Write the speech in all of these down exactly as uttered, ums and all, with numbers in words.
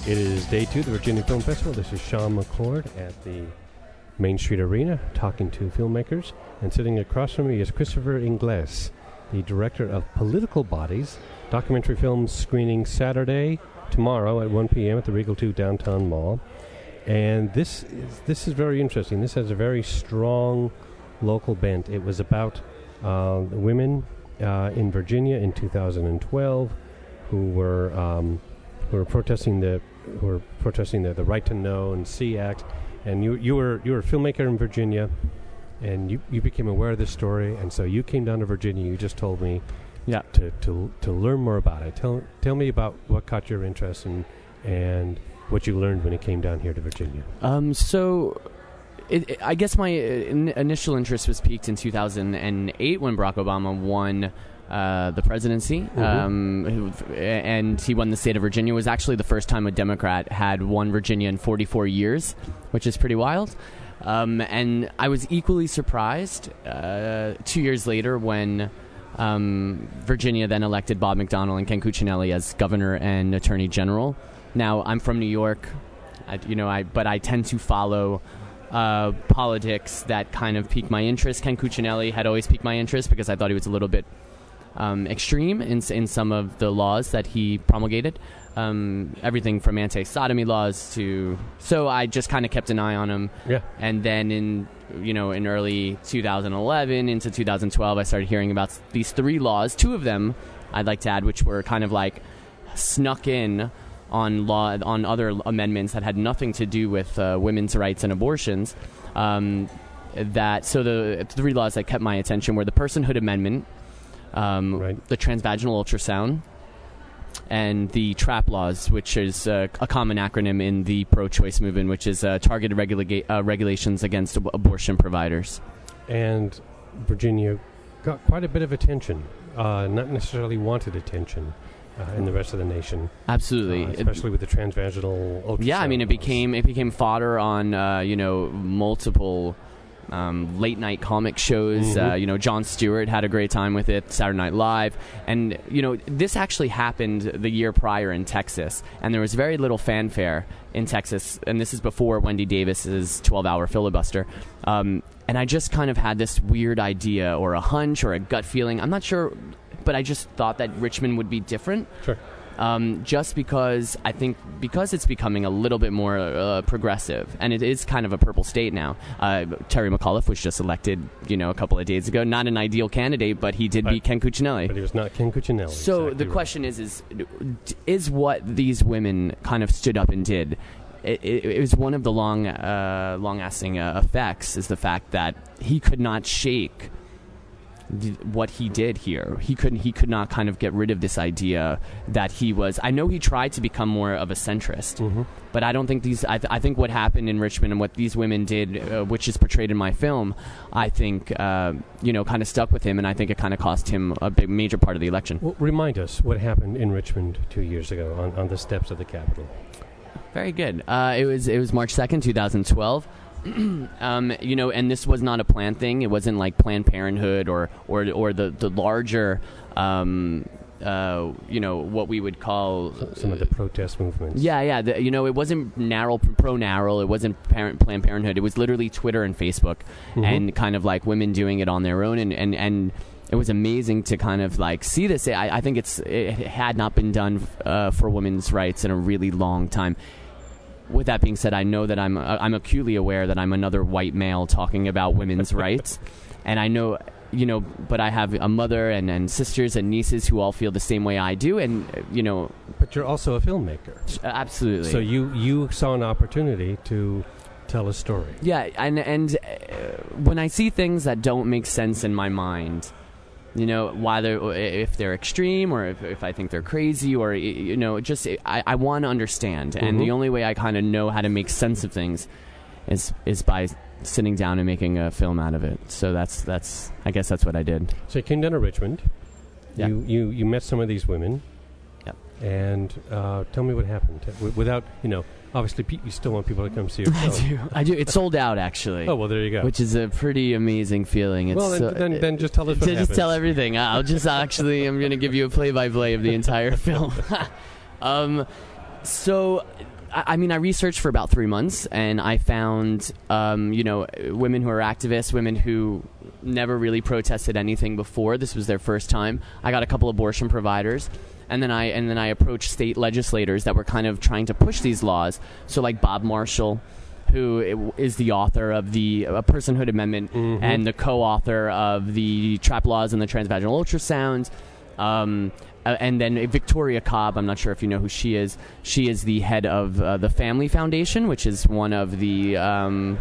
It is day two of the Virginia Film Festival. This is Sean McCord at the Main Street Arena talking to filmmakers. And sitting across from me is Christopher Ingles, the director of Political Bodies, documentary film screening Saturday, tomorrow at one p.m. at the Regal two Downtown Mall. And this is, this is very interesting. This has a very strong local bent. It was about uh, women uh, in Virginia in two thousand twelve who were um, who were protesting the who were protesting the, the Right to Know and See Act. And you you were you were a filmmaker in Virginia, and you, you became aware of this story, and so you came down to Virginia. You just told me, yeah, to to to learn more about it. Tell tell me about what caught your interest and and what you learned when you came down here to Virginia. Um, so. It, it, I guess my in, initial interest was piqued in two thousand eight when Barack Obama won uh, the presidency, mm-hmm. um, and he won the state of Virginia. It was actually the first time a Democrat had won Virginia in forty-four years, which is pretty wild. Um, and I was equally surprised uh, two years later when um, Virginia then elected Bob McDonnell and Ken Cuccinelli as governor and attorney general. Now, I'm from New York, I, you know, I but I tend to follow Uh, politics that kind of piqued my interest. Ken Cuccinelli had always piqued my interest because I thought he was a little bit um, extreme in in some of the laws that he promulgated. Um, everything from anti-sodomy laws to... So I just kind of kept an eye on him. Yeah. And then in, you know, in early two thousand eleven into two thousand twelve, I started hearing about these three laws. Two of them, I'd like to add, which were kind of like snuck in on law on other amendments that had nothing to do with uh, women's rights and abortions. Um, that so the three laws that kept my attention were the Personhood Amendment, um, right. the transvaginal ultrasound, and the TRAP laws, which is uh, a common acronym in the pro-choice movement, which is uh, targeted regula- uh, regulations against ab- abortion providers. And Virginia got quite a bit of attention, uh, not necessarily wanted attention. Uh, in the rest of the nation, absolutely, uh, especially with the transvaginal ultrasound. Yeah, I mean, it became it became fodder on uh, you know multiple um, late night comic shows. Mm-hmm. Uh, you know, Jon Stewart had a great time with it. Saturday Night Live, and you know, this actually happened the year prior in Texas, and there was very little fanfare in Texas. And this is before Wendy Davis's twelve hour filibuster. Um, and I just kind of had this weird idea, or a hunch, or a gut feeling. I'm not sure. But I just thought that Richmond would be different. Sure. Um, just because I think because it's becoming a little bit more uh, progressive, and it is kind of a purple state now. Uh, Terry McAuliffe was just elected, you know, a couple of days ago. Not an ideal candidate, but he did but, beat Ken Cuccinelli. But he was not Ken Cuccinelli. So exactly the right. question is, is, is what these women kind of stood up and did. It, it, it was one of the long, uh, long-lasting uh, effects is the fact that he could not shake what he did here. He couldn't. He could not kind of get rid of this idea that he was. I know he tried to become more of a centrist, mm-hmm. but I don't think these. I, th- I think what happened in Richmond and what these women did, uh, which is portrayed in my film, I think uh, you know kind of stuck with him, and I think it kind of cost him a big major part of the election. Well, remind us what happened in Richmond two years ago on, on the steps of the Capitol. Very good. Uh, it was it was March second, two thousand twelve. um, you know, and this was not a planned thing. It wasn't like Planned Parenthood or or or the the larger, um, uh, you know, what we would call some of the protest movements. Yeah, yeah. The, you know, it wasn't narrow pro narrow. It wasn't parent, Planned Parenthood. It was literally Twitter and Facebook, mm-hmm. and kind of like women doing it on their own, and and and. It was amazing to kind of like see this. I, I think it's it had not been done uh, for women's rights in a really long time. With that being said, I know that I'm uh, I'm acutely aware that I'm another white male talking about women's rights, and I know you know, but I have a mother and, and sisters and nieces who all feel the same way I do, and you know. But you're also a filmmaker. Absolutely. So you you saw an opportunity to tell a story. Yeah, and and uh, when I see things that don't make sense in my mind. You know, whether if they're extreme or if, if I think they're crazy or, you know, just I, I want to understand. Mm-hmm. And the only way I kind of know how to make sense of things is is by sitting down and making a film out of it. So that's, that's I guess that's what I did. So you came down to Richmond. Yeah. You, you, you met some of these women. Yep. And uh, tell me what happened. W- without, you know, obviously pe- you still want people to come see your film. I do. I do. It's sold out, actually. Oh, well, there you go. Which is a pretty amazing feeling. It's well, then, so, then, then just tell us what Just happens. tell everything. I'll just actually, I'm going to give you a play-by-play of the entire film. um, So, I, I mean, I researched for about three months, and I found, um, you know, women who are activists, women who never really protested anything before. This was their first time. I got a couple abortion providers, and then I and then I approached state legislators that were kind of trying to push these laws. So, like Bob Marshall, who is the author of the uh, Personhood Amendment mm-hmm. and the co-author of the trap laws and the transvaginal ultrasound. Um, uh, and then Victoria Cobb, I'm not sure if you know who she is. She is the head of uh, the Family Foundation, which is one of the um,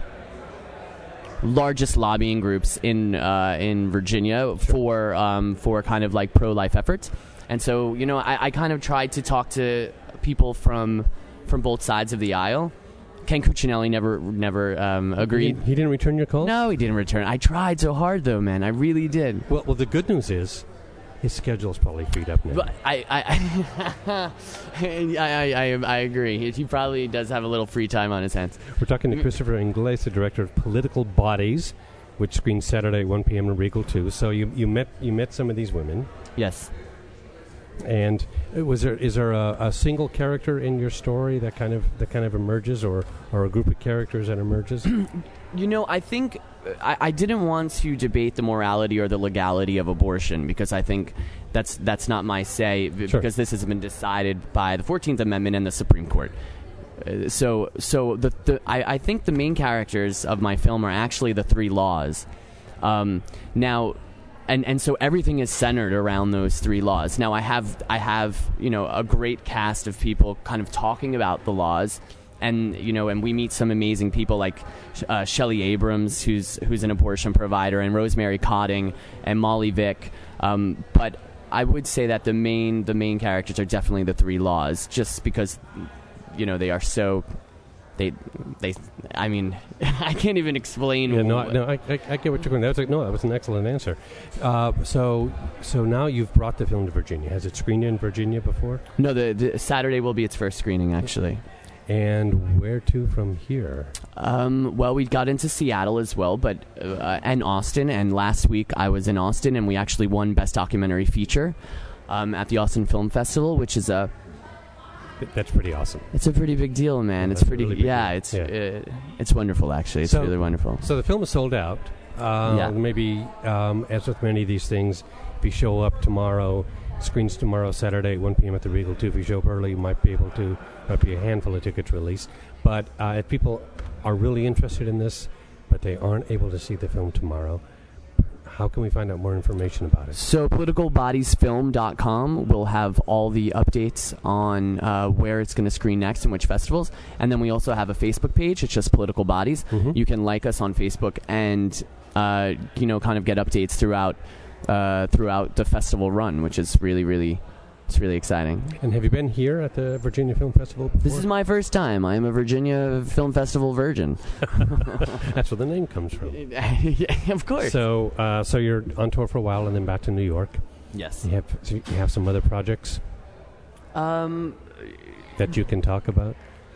largest lobbying groups in uh, in Virginia for um, for kind of like pro-life efforts. And so, you know, I, I kind of tried to talk to people from from both sides of the aisle. Ken Cuccinelli never never um, agreed. He, he didn't return your call? No, he didn't return. I tried so hard, though, man. I really did. Well, well, the good news is his schedule's probably freed up now. But I, I, I, I, I, I agree. He probably does have a little free time on his hands. We're talking to Christopher Ingles, the director of Political Bodies, which screens Saturday at one p.m. in Regal too. So you you met you met some of these women. Yes. And was there is there a, a single character in your story that kind of that kind of emerges, or, or a group of characters that emerges? You know, I think I, I didn't want to debate the morality or the legality of abortion, because I think that's that's not my say, b- sure. because this has been decided by the fourteenth Amendment and the Supreme Court. Uh, so so the, the I, I think the main characters of my film are actually the three laws. Um, now. And and so everything is centered around those three laws. Now I have I have you know a great cast of people kind of talking about the laws, and you know and we meet some amazing people like uh, Shelley Abrams, who's who's an abortion provider, and Rosemary Cotting and Molly Vick. Um, but I would say that the main the main characters are definitely the three laws, just because you know they are so. They, they. I mean, I can't even explain. Yeah, no, I, no, I, I, I get what you're going. That was like, no, that was an excellent answer. Uh, so, so now you've brought the film to Virginia. Has it screened in Virginia before? No, the, the Saturday will be its first screening, actually. And where to from here? Um, well, we got into Seattle as well, but uh, and Austin. And last week I was in Austin, and we actually won Best Documentary Feature um, at the Austin Film Festival, which is a. That's pretty awesome. It's a pretty big deal, man. Yeah, it's pretty, really yeah. Deal. It's yeah. Uh, it's wonderful, actually. It's so, really wonderful. So the film is sold out. Uh, yeah. Maybe, um, as with many of these things, if you show up tomorrow, screens tomorrow, Saturday at one p.m. at the Regal too. If you show up early, you might be able to. Might be a handful of tickets released. But uh, if people are really interested in this, but they aren't able to see the film tomorrow, how can we find out more information about it? So political bodies film dot com will have all the updates on uh, where it's going to screen next and which festivals. And then we also have a Facebook page. It's just Political Bodies. Mm-hmm. You can like us on Facebook and, uh, you know, kind of get updates throughout uh, throughout the festival run, which is really, really... It's really exciting. And have you been here at the Virginia Film Festival before? This is my first time. I am a Virginia Film Festival virgin. That's where the name comes from. Yeah, of course. So, uh, so you're on tour for a while and then back to New York. Yes. You have so you have some other projects um, that you can talk about.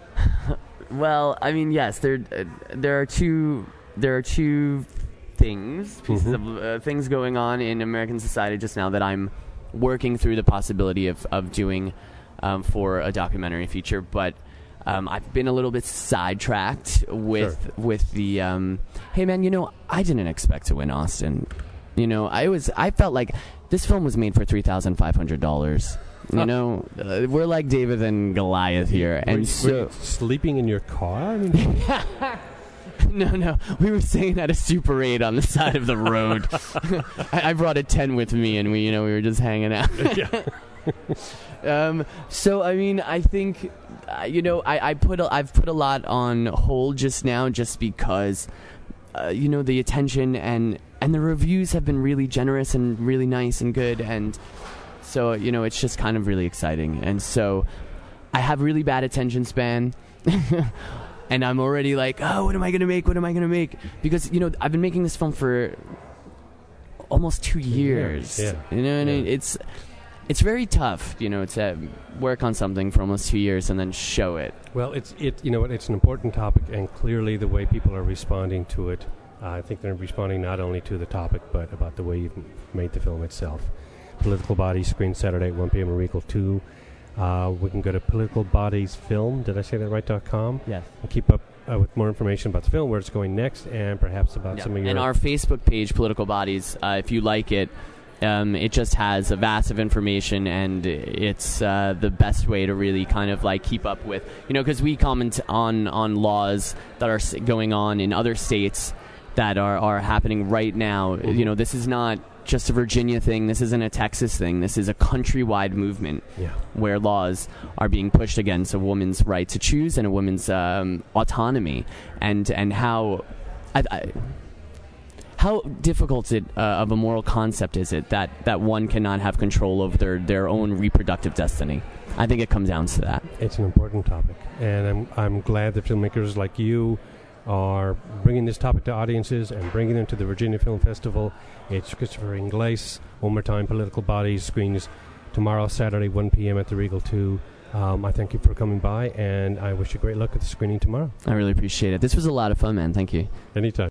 Well, I mean, yes. There, uh, there are two. There are two things, pieces mm-hmm. of uh, things going on in American society just now that I'm working through the possibility of, of doing um, for a documentary feature, but um, I've been a little bit sidetracked with sure. with the um, hey man, you know, I didn't expect to win Austin. You know, I was I felt like this film was made for three thousand five hundred dollars. You oh. know, uh, we're like David and Goliath here, were, and were so you sleeping in your car. I mean, No, no. We were staying at a Super eight on the side of the road. I, I brought a tent with me, and we, you know, we were just hanging out. Yeah. um, so, I mean, I think, uh, you know, I, I put a, I've put a lot on hold just now, just because, uh, you know, the attention and and the reviews have been really generous and really nice and good, and so, you know, it's just kind of really exciting. And so, I have really bad attention span. And I'm already like, oh, what am I going to make? What am I going to make? Because, you know, I've been making this film for almost two years. Yeah. You know, and yeah. it's it's very tough, you know, to work on something for almost two years and then show it. Well, it's it. You know, it's an important topic, and clearly the way people are responding to it, uh, I think they're responding not only to the topic, but about the way you've made the film itself. Political Bodies screen Saturday at one p.m. at Regal two. Uh, we can go to Political Bodies Film, did I say that right, dot com? Yes. And keep up uh, with more information about the film, where it's going next, and perhaps about Yeah. some of your... And our Facebook page, Political Bodies, uh, if you like it, um, it just has a vast of information, and it's uh, the best way to really kind of like keep up with, you know, because we comment on, on laws that are s- going on in other states that are, are happening right now. Mm-hmm. You know, this is not just a Virginia thing. This isn't a Texas thing. This is a countrywide movement Yeah. where laws are being pushed against a woman's right to choose and a woman's um, autonomy, and and how I, I, how difficult it uh, of a moral concept is it that, that one cannot have control over their, their own reproductive destiny. I think it comes down to that. It's an important topic, and I'm I'm glad that filmmakers like you are bringing this topic to audiences and bringing them to the Virginia Film Festival. It's Christopher Ingles. One more time, Political Bodies screens tomorrow, Saturday, one p.m. at the Regal two. Um, I thank you for coming by, and I wish you great luck at the screening tomorrow. I really appreciate it. This was a lot of fun, man. Thank you. Anytime.